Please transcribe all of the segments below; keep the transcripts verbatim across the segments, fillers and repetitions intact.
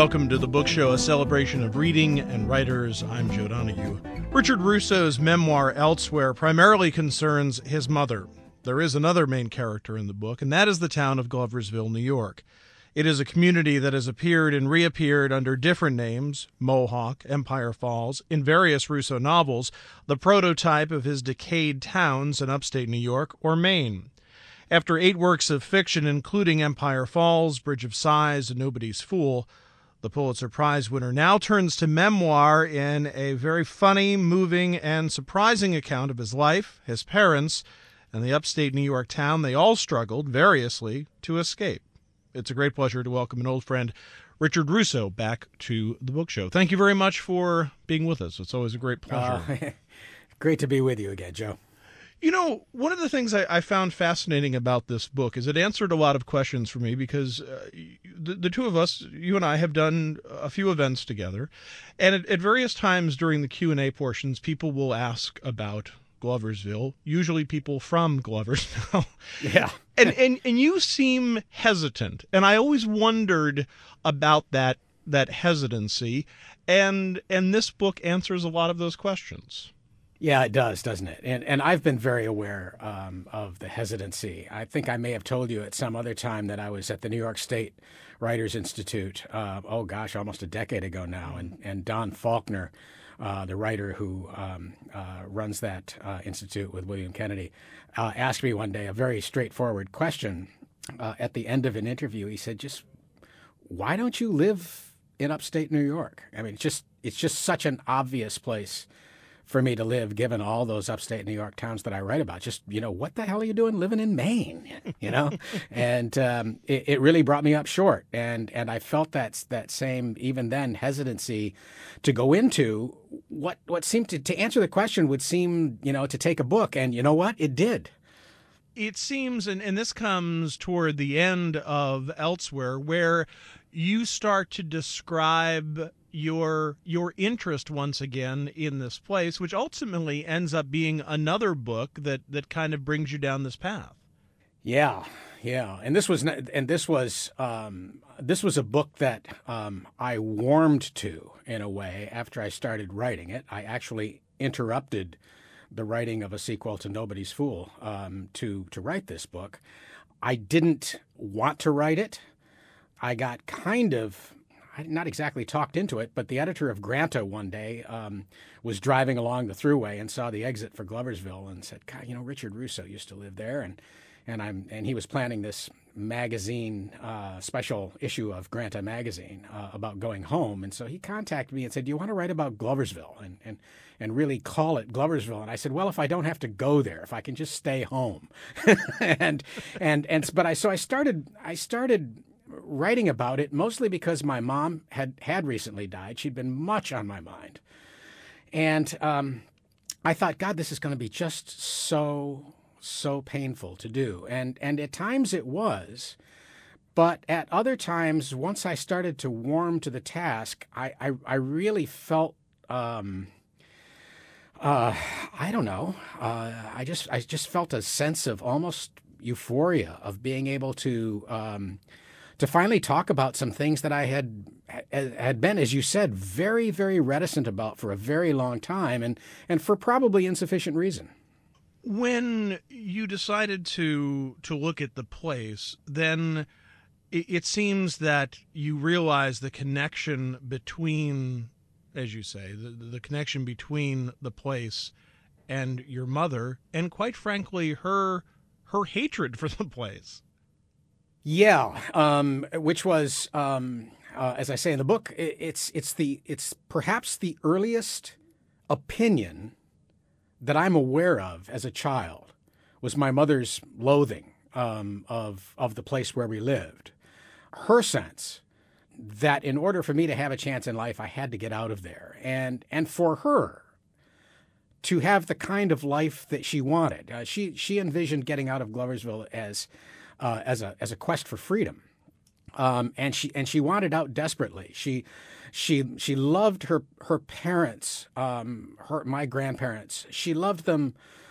Welcome to The Book Show, a celebration of reading and writers. I'm Joe Donahue. Richard Russo's memoir, Elsewhere, primarily concerns his mother. There is another main character in the book, and that is the town of Gloversville, New York. It is a community that has appeared and reappeared under different names, Mohawk, Empire Falls, in various Russo novels, the prototype of his decayed towns in upstate New York or Maine. After eight works of fiction, including Empire Falls, Bridge of Sighs, and Nobody's Fool, the Pulitzer Prize winner now turns to memoir in a very funny, moving, and surprising account of his life, his parents, and the upstate New York town they all struggled, variously, to escape. It's a great pleasure to welcome an old friend, Richard Russo, back to the Book Show. Thank you very much for being with us. It's always a great pleasure. Uh, great to be with you again, Joe. You know, one of the things I, I found fascinating about this book is it answered a lot of questions for me because uh, the, the two of us, you and I, have done a few events together. And at, at various times during the Q and A portions, people will ask about Gloversville, usually people from Gloversville. Yeah. and, and and you seem hesitant. And I always wondered about that that hesitancy. And and this book answers a lot of those questions. Yeah, it does, doesn't it? And and I've been very aware um, of the hesitancy. I think I may have told you at some other time that I was at the New York State Writers Institute, uh, oh gosh, almost a decade ago now. And, and Don Faulkner, uh, the writer who um, uh, runs that uh, institute with William Kennedy, uh, asked me one day a very straightforward question. Uh, at the end of an interview, he said, just why don't you live in upstate New York? I mean, it's just it's just such an obvious place for me to live, given all those upstate New York towns that I write about. Just, you know, what the hell are you doing living in Maine? You know, and um, it, it really brought me up short. And and I felt that that same, even then, hesitancy to go into what what seemed to, to answer the question would seem, you know, to take a book. And you know what? It did. It seems, and, and this comes toward the end of Elsewhere, where you start to describe your your interest once again in this place, which ultimately ends up being another book that that kind of brings you down this path. Yeah, yeah, and this was and this was um, this was a book that um, I warmed to in a way after I started writing it. I actually interrupted the writing of a sequel to Nobody's Fool um, to to write this book. I didn't want to write it. I got kind of, not exactly talked into it, but the editor of Granta one day um, was driving along the Thruway and saw the exit for Gloversville and said, God, you know, Richard Russo used to live there. And and I'm and he was planning this magazine, uh, special issue of Granta magazine uh, about going home. And so he contacted me and said, do you want to write about Gloversville and, and, and really call it Gloversville? And I said, well, if I don't have to go there, if I can just stay home. and, and, and, but I, so I started, I started writing about it, mostly because my mom had, had recently died. She'd been much on my mind. And um, I thought, God, this is going to be just so, so painful to do. And, and at times it was. But at other times, once I started to warm to the task, I, I, I really felt, um, uh, I don't know, uh, I just I just felt a sense of almost euphoria of being able to um, to finally talk about some things that I had had been, as you said, very, very reticent about for a very long time, and, and for probably insufficient reason. When you decided to to look at the place, then it, it seems that you realized the connection between, as you say, the, the connection between the place and your mother, and quite frankly, her her hatred for the place. Yeah, um, which was, um, uh, as I say in the book, it, it's it's the it's perhaps the earliest opinion that I'm aware of as a child was my mother's loathing um, of of the place where we lived. Her sense that in order for me to have a chance in life, I had to get out of there, and and for her to have the kind of life that she wanted. Uh, she she envisioned getting out of Gloversville as uh, as a as a quest for freedom, um, and she and she wanted out desperately. She she she loved her her parents, um, her my grandparents. She loved them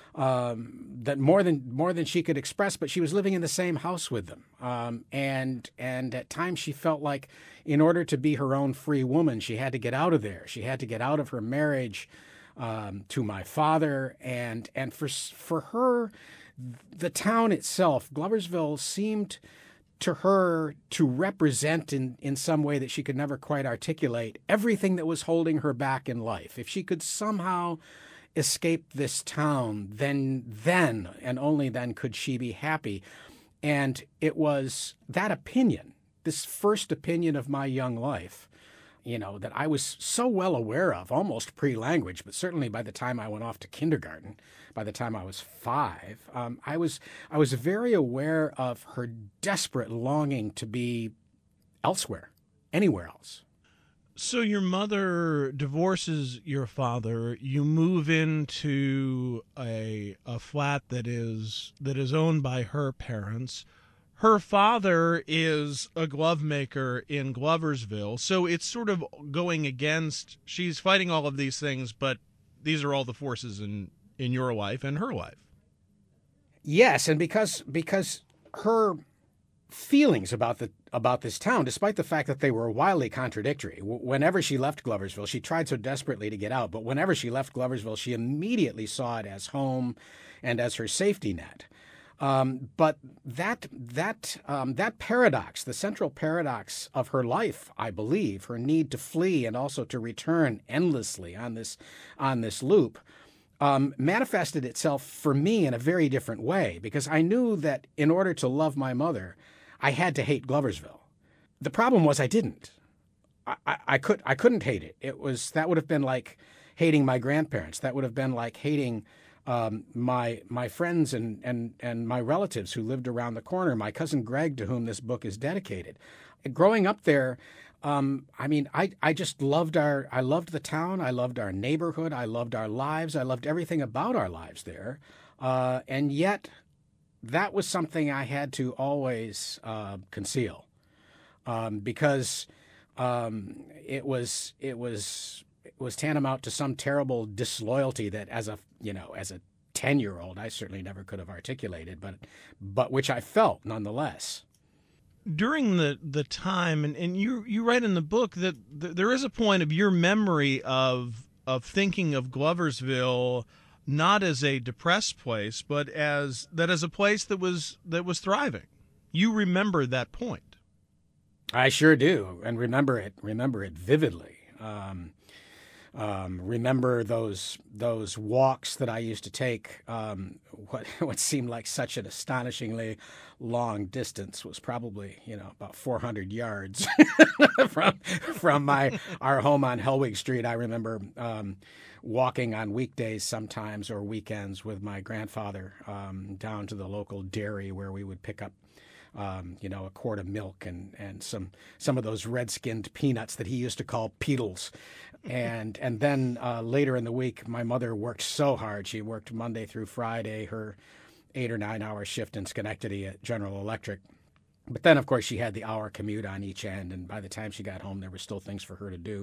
um, that more than more than she could express. But she was living in the same house with them, um, and and at times she felt like, in order to be her own free woman, she had to get out of there. She had to get out of her marriage um, to my father, and and for for her, the town itself, Gloversville, seemed to her to represent in, in some way that she could never quite articulate everything that was holding her back in life. If she could somehow escape this town, then then and only then could she be happy. And it was that opinion, this first opinion of my young life, you know, that I was so well aware of, almost pre-language, but certainly by the time I went off to kindergarten, by the time I was five, um, I was I was very aware of her desperate longing to be elsewhere, anywhere else. So your mother divorces your father. You move into a a flat that is that is owned by her parents. Her father is a glove maker in Gloversville, so it's sort of going against, she's fighting all of these things, but these are all the forces in, in your life and her life. Yes, and because because her feelings about the about this town, despite the fact that they were wildly contradictory. Whenever she left Gloversville, she tried so desperately to get out, but whenever she left Gloversville, she immediately saw it as home and as her safety net. Um, but that that um, that paradox, the central paradox of her life, I believe, her need to flee and also to return endlessly on this on this loop, um, manifested itself for me in a very different way, because I knew that in order to love my mother, I had to hate Gloversville. The problem was I didn't. I, I, I could I couldn't hate it. It was that would have been like hating my grandparents. That would have been like hating Um, my my friends and, and, and my relatives who lived around the corner, my cousin Greg, to whom this book is dedicated. Growing up there, um, I mean, I, I just loved our I loved the town. I loved our neighborhood. I loved our lives. I loved everything about our lives there. Uh, and yet, that was something I had to always uh, conceal um, because um, it was it was. It was tantamount to some terrible disloyalty that, as a you know, as a ten-year-old, I certainly never could have articulated, but but which I felt nonetheless. During the, the time, and, and you you write in the book that th- there is a point of your memory of of thinking of Gloversville not as a depressed place, but as that as a place that was that was thriving. You remember that point. I sure do, and remember it remember it vividly. Um, Um, remember those those walks that I used to take. Um, what what seemed like such an astonishingly long distance was probably you know about four hundred yards from from my our home on Helwig Street. I remember um, walking on weekdays sometimes or weekends with my grandfather um, down to the local dairy where we would pick up Um, you know, a quart of milk and, and some some of those red-skinned peanuts that he used to call Peedles. And and then uh, later in the week, my mother worked so hard. She worked Monday through Friday, her eight or nine hour shift in Schenectady at General Electric. But then, of course, she had the hour commute on each end. And by the time she got home, there were still things for her to do.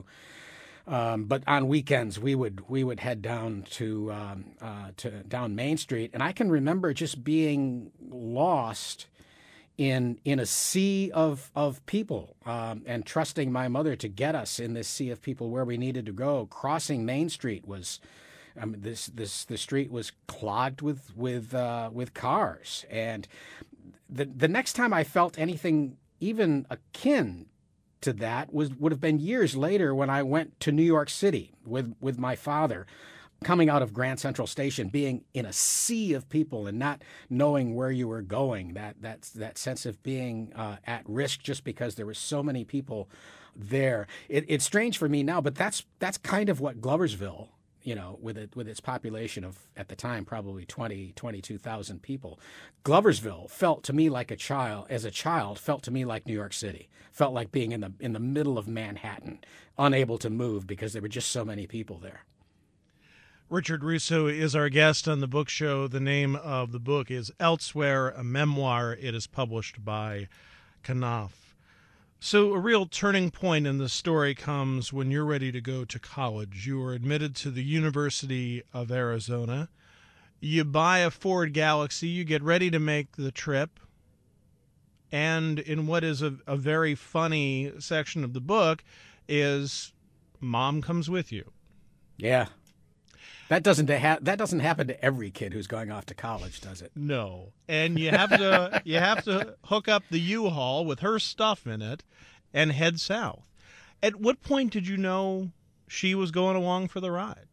Um, but on weekends, we would we would head down to um, uh, to down Main Street. And I can remember just being lost in in a sea of of people um, and trusting my mother to get us in this sea of people where we needed to go. Crossing Main Street was, um, this this the street was clogged with with uh, with cars. And the the next time I felt anything even akin to that was would have been years later when I went to New York City with with my father. Coming out of Grand Central Station, being in a sea of people and not knowing where you were going, that that that sense of being uh, at risk just because there were so many people there. It, it's strange for me now, but that's that's kind of what Gloversville, you know, with it with its population of at the time probably twenty, twenty-two thousand people, Gloversville felt to me like a child. As a child, felt to me like New York City. Felt like being in the in the middle of Manhattan, unable to move because there were just so many people there. Richard Russo is our guest on the book show. The name of the book is Elsewhere, a memoir. It is published by Knopf. So a real turning point in the story comes when you're ready to go to college. You are admitted to the University of Arizona. You buy a Ford Galaxy, you get ready to make the trip, and in what is a, a very funny section of the book is Mom comes with you. Yeah. That doesn't ha- that doesn't happen to every kid who's going off to college, does it? No. And you have to you have to hook up the U-Haul with her stuff in it and head south. At what point did you know she was going along for the ride?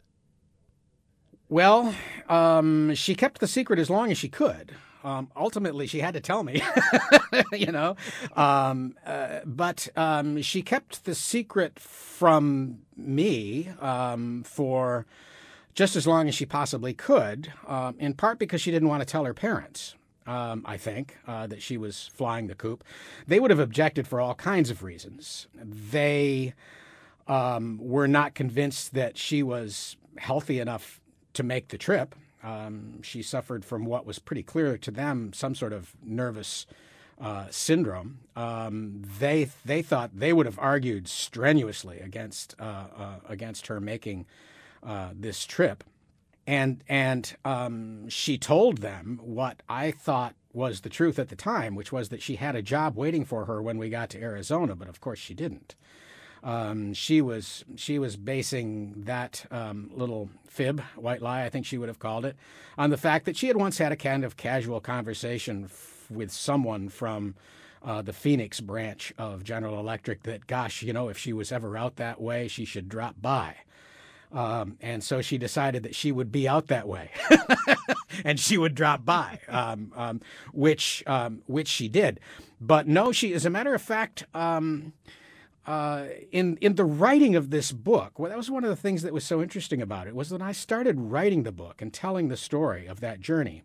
Well, um, she kept the secret as long as she could. Um, ultimately, she had to tell me, you know. Um, uh, but um, she kept the secret from me um, for just as long as she possibly could, um, in part because she didn't want to tell her parents. Um, I think, uh, that she was flying the coop. They would have objected for all kinds of reasons. They um, were not convinced that she was healthy enough to make the trip. Um, she suffered from what was pretty clear to them, some sort of nervous uh, syndrome. Um, they they thought they would have argued strenuously against uh, uh, against her making uh, this trip. And and um, she told them what I thought was the truth at the time, which was that she had a job waiting for her when we got to Arizona, but of course she didn't. Um, she was she was basing that um, little fib, white lie, I think she would have called it, on the fact that she had once had a kind of casual conversation f- with someone from uh, the Phoenix branch of General Electric that, gosh, you know, if she was ever out that way, she should drop by. Um, and so she decided that she would be out that way, and she would drop by, um, um, which um, which she did. But no, she, as a matter of fact, um, uh, in in the writing of this book, well, that was one of the things that was so interesting about it, was that I started writing the book and telling the story of that journey.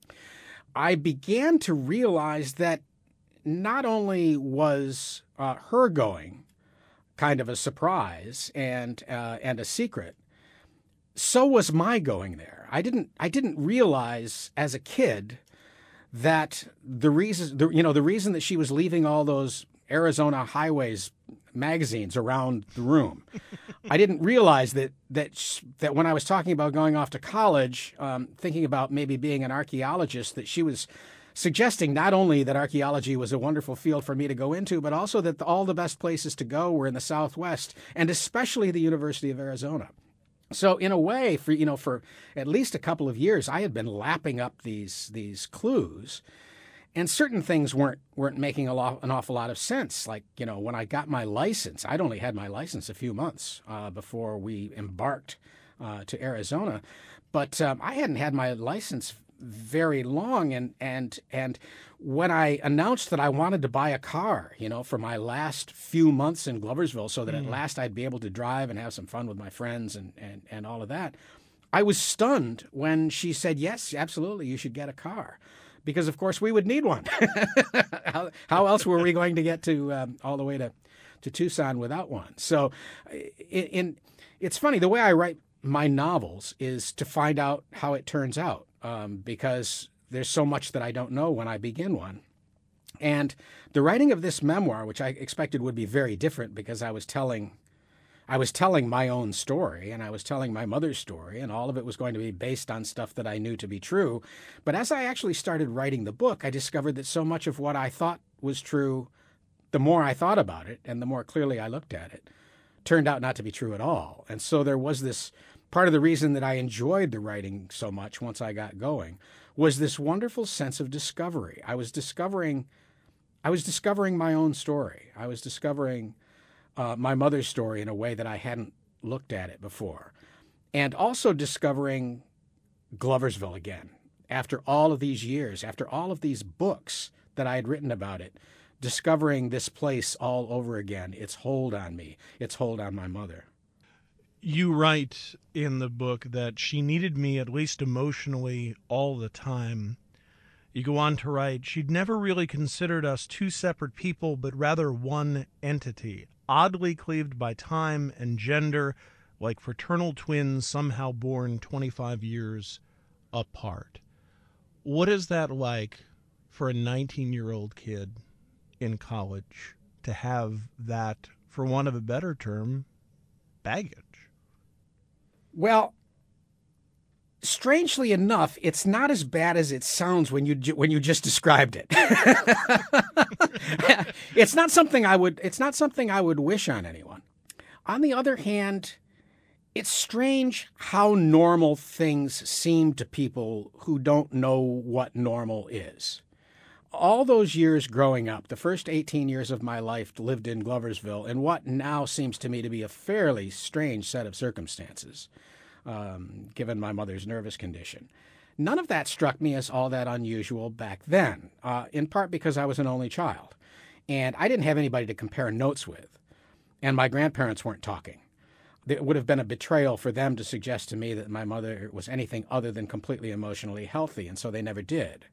I began to realize that not only was uh, her going kind of a surprise and uh, and a secret, so was my going there. I didn't I didn't realize as a kid that the reason the, you know the reason that she was leaving all those Arizona Highways magazines around the room. I didn't realize that that sh- that when I was talking about going off to college, um, thinking about maybe being an archaeologist, that she was suggesting not only that archaeology was a wonderful field for me to go into, but also that the, all the best places to go were in the Southwest, and especially the University of Arizona. So in a way, for you know, for at least a couple of years, I had been lapping up these these clues, and certain things weren't weren't making a lot, an awful lot of sense. Like, you know, when I got my license, I'd only had my license a few months uh, before we embarked uh, to Arizona, but um, I hadn't had my license very long, and and and when I announced that I wanted to buy a car, you know, for my last few months in Gloversville, so that mm. at last I'd be able to drive and have some fun with my friends and and and all of that, I was stunned when she said, "Yes, absolutely, you should get a car," because of course we would need one. how, how else were we going to get to um, all the way to to Tucson without one? So, in, in it's funny, the way I write my novels is to find out how it turns out. Um, because there's so much that I don't know when I begin one. And the writing of this memoir, which I expected would be very different because I was telling I was telling my own story, and I was telling my mother's story, and all of it was going to be based on stuff that I knew to be true. But as I actually started writing the book, I discovered that so much of what I thought was true, the more I thought about it and the more clearly I looked at it, turned out not to be true at all. And so there was this part of the reason that I enjoyed the writing so much once I got going was this wonderful sense of discovery. I was discovering, I was discovering my own story. I was discovering uh, my mother's story in a way that I hadn't looked at it before, and also discovering Gloversville again after all of these years, after all of these books that I had written about it, discovering this place all over again, its hold on me, its hold on my mother. You write in the book that she needed me at least emotionally all the time. You go on to write, she'd never really considered us two separate people, but rather one entity, oddly cleaved by time and gender, like fraternal twins somehow born twenty-five years apart. What is that like for a nineteen-year-old kid in college to have that, for want of a better term, baggage? Well, strangely enough, it's not as bad as it sounds when you ju- when you just described it. It's not something I would it's not something I would wish on anyone. On the other hand, it's strange how normal things seem to people who don't know what normal is. All those years growing up, the first eighteen years of my life lived in Gloversville in what now seems to me to be a fairly strange set of circumstances, um, given my mother's nervous condition. None of that struck me as all that unusual back then, uh, in part because I was an only child, and I didn't have anybody to compare notes with, and my grandparents weren't talking. It would have been a betrayal for them to suggest to me that my mother was anything other than completely emotionally healthy, and so they never did.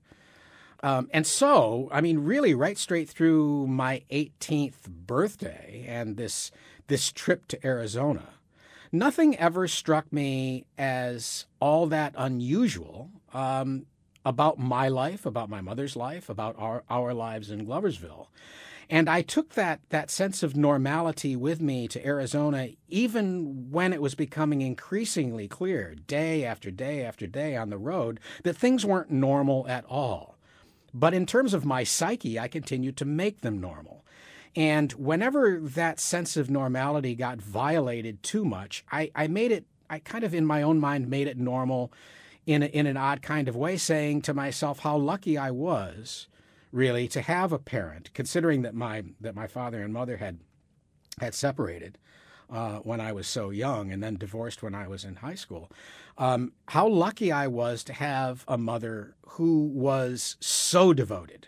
Um, and so, I mean, really right straight through my eighteenth birthday and this this trip to Arizona, nothing ever struck me as all that unusual um, about my life, about my mother's life, about our, our lives in Gloversville. And I took that that sense of normality with me to Arizona, even when it was becoming increasingly clear, day after day after day on the road, that things weren't normal at all. But in terms of my psyche, I continued to make them normal. And whenever that sense of normality got violated too much, I, I made it, I kind of in my own mind made it normal in, a, in an odd kind of way, saying to myself how lucky I was really to have a parent, considering that my that my father and mother had had separated uh, when I was so young and then divorced when I was in high school. Um, how lucky I was to have a mother who was so devoted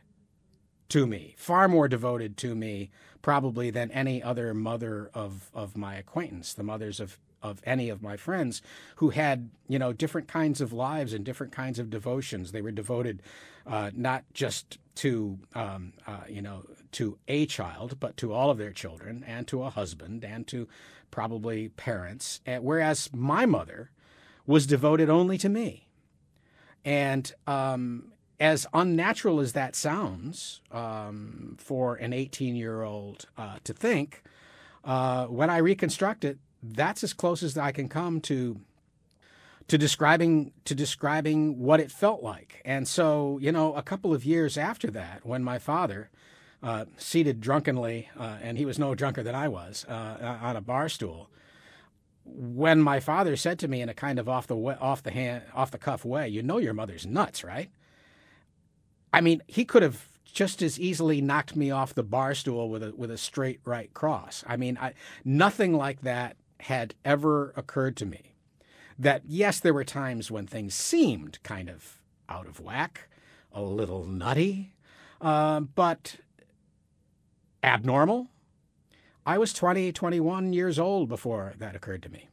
to me, far more devoted to me probably than any other mother of, of my acquaintance, the mothers of, of any of my friends who had, you know, different kinds of lives and different kinds of devotions. They were devoted uh, not just to, um, uh, you know, to a child, but to all of their children and to a husband and to probably parents. And whereas my mother was devoted only to me. And um, as unnatural as that sounds um, for an eighteen-year-old uh, to think, uh, when I reconstruct it, that's as close as I can come to to describing to describing what it felt like. And so, you know, a couple of years after that, when my father, uh, seated drunkenly, uh, and he was no drunker than I was, uh, on a bar stool, when my father said to me in a kind of off the way, off the hand, off the cuff way, "You know your mother's nuts, right?" I mean, he could have just as easily knocked me off the bar stool with a with a straight right cross. I mean, I, nothing like that had ever occurred to me. That yes, there were times when things seemed kind of out of whack, a little nutty, uh, but abnormal. I was twenty, twenty-one years old before that occurred to me.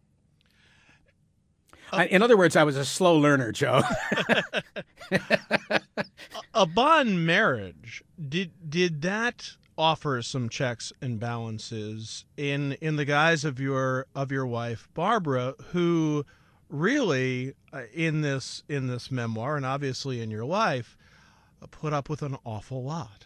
Uh, In other words, I was a slow learner, Joe. Upon marriage, did did that offer some checks and balances in in the guise of your of your wife Barbara, who really uh, in this in this memoir and obviously in your life uh, put up with an awful lot?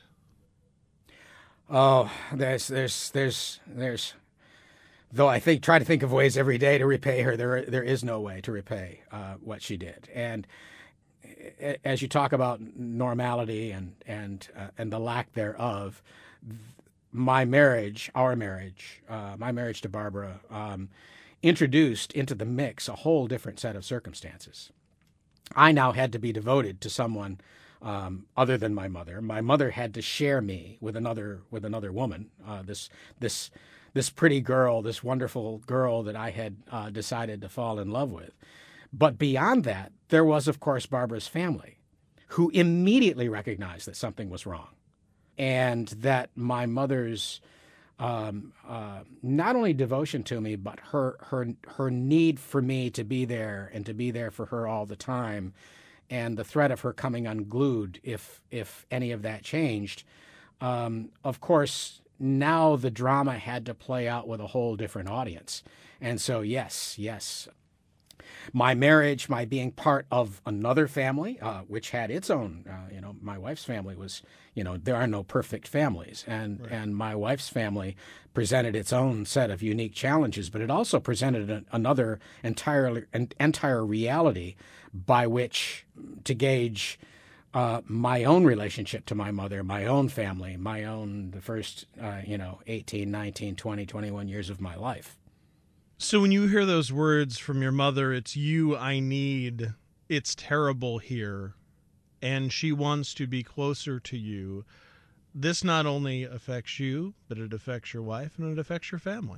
Oh, there's, there's, there's, there's, though I think, try to think of ways every day to repay her, there, there is no way to repay uh, what she did. And as you talk about normality and, and, uh, and the lack thereof, my marriage, our marriage, uh, my marriage to Barbara, um, introduced into the mix a whole different set of circumstances. I now had to be devoted to someone Um, other than my mother. My mother had to share me with another with another woman. Uh, this this this pretty girl, this wonderful girl that I had uh, decided to fall in love with. But beyond that, there was, of course, Barbara's family, who immediately recognized that something was wrong, and that my mother's um, uh, not only devotion to me, but her her her need for me to be there and to be there for her all the time, and the threat of her coming unglued if if any of that changed. Um, of course, now the drama had to play out with a whole different audience. And so, yes, yes, My marriage, my being part of another family, uh, which had its own, uh, you know, my wife's family was, you know, there are no perfect families. And, right. and my wife's family presented its own set of unique challenges, but it also presented an, another entirely, an entire reality by which to gauge uh, my own relationship to my mother, my own family, my own, the first, uh, you know, eighteen, nineteen, twenty, twenty-one years of my life. So when you hear those words from your mother, it's you I need, it's terrible here, and she wants to be closer to you, this not only affects you, but it affects your wife and it affects your family.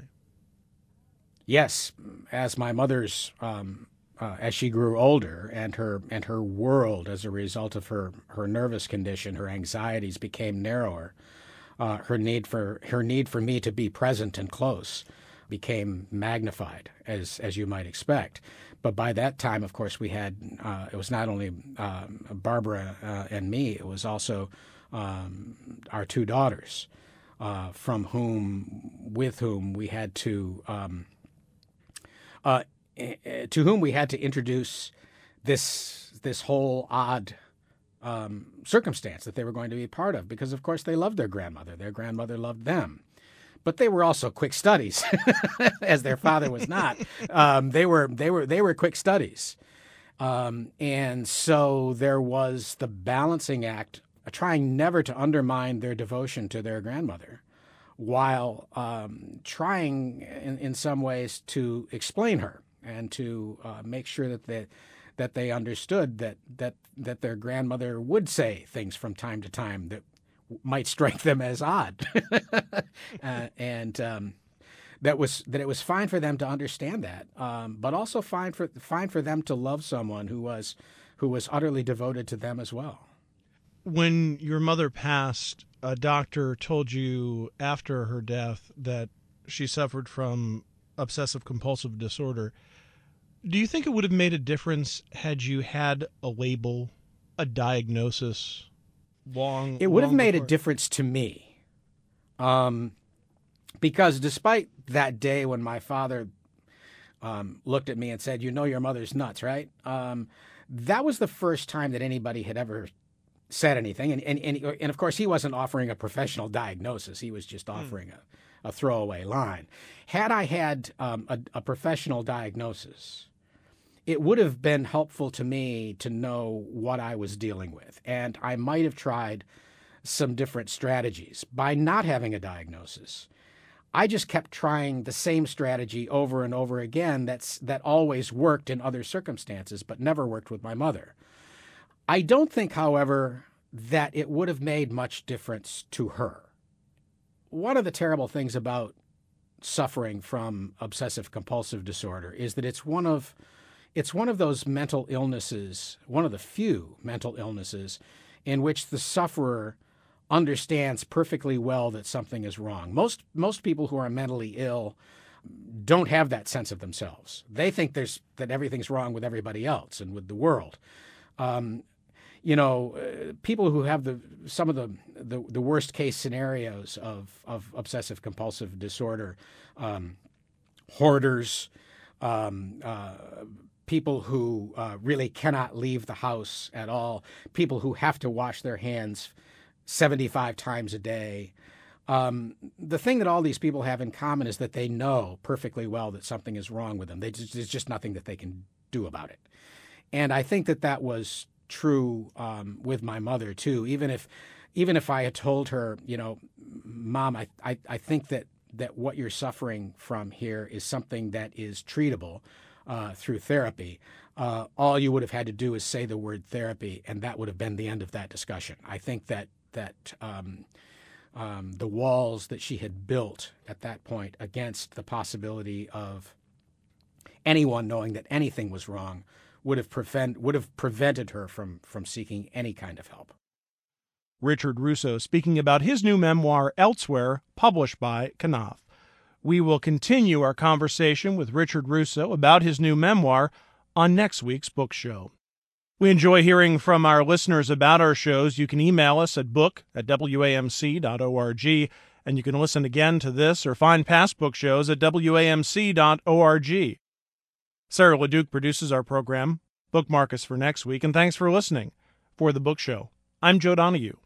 Yes, as my mother's, um, uh, as she grew older and her and her world as a result of her, her nervous condition, her anxieties became narrower, uh, her need for her need for me to be present and close became magnified, as as you might expect. But by that time, of course, we had, uh, it was not only uh, Barbara uh, and me, it was also um, our two daughters, uh, from whom, with whom we had to, um, uh, to whom we had to introduce this, this whole odd um, circumstance that they were going to be part of, because of course they loved their grandmother. Their grandmother loved them. But they were also quick studies, as their father was not. Um, they were they were they were quick studies, um, and so there was the balancing act, trying never to undermine their devotion to their grandmother, while um, trying in, in some ways to explain her and to uh, make sure that they that they understood that that that their grandmother would say things from time to time that might strike them as odd, uh, and um, that was that it was fine for them to understand that, um, but also fine for fine for them to love someone who was who was utterly devoted to them as well. When your mother passed, a doctor told you after her death that she suffered from obsessive compulsive disorder. Do you think it would have made a difference had you had a label, a diagnosis? Long, it would have made before. a difference to me, um, because despite that day when my father um, looked at me and said, "You know your mother's nuts, right?" Um, that was the first time that anybody had ever said anything, and and and, and of course he wasn't offering a professional diagnosis; he was just offering mm. a, a throwaway line. Had I had um, a, a professional diagnosis, it would have been helpful to me to know what I was dealing with. And I might have tried some different strategies. By not having a diagnosis, I just kept trying the same strategy over and over again that's that always worked in other circumstances, but never worked with my mother. I don't think, however, that it would have made much difference to her. One of the terrible things about suffering from obsessive compulsive disorder is that it's one of It's one of those mental illnesses, one of the few mental illnesses, in which the sufferer understands perfectly well that something is wrong. Most most people who are mentally ill don't have that sense of themselves. They think there's that everything's wrong with everybody else and with the world. Um, you know, uh, people who have the some of the the, the worst case scenarios of of obsessive compulsive disorder, um, hoarders. Um, uh, people who uh, really cannot leave the house at all, people who have to wash their hands seventy-five times a day. Um, the thing that all these people have in common is that they know perfectly well that something is wrong with them. They just, there's just nothing that they can do about it. And I think that that was true um, with my mother, too. Even if even if I had told her, you know, Mom, I, I, I think that, that what you're suffering from here is something that is treatable, Uh, through therapy, uh, all you would have had to do is say the word therapy, and that would have been the end of that discussion. I think that that um, um, the walls that she had built at that point against the possibility of anyone knowing that anything was wrong would have prevent would have prevented her from from seeking any kind of help. Richard Russo speaking about his new memoir, Elsewhere, published by Knopf. We will continue our conversation with Richard Russo about his new memoir on next week's book show. We enjoy hearing from our listeners about our shows. You can email us at book at w a m c dot org, and you can listen again to this or find past book shows at w a m c dot org. Sarah LeDuc produces our program. Bookmark us for next week, and thanks for listening. For The Book Show, I'm Joe Donahue.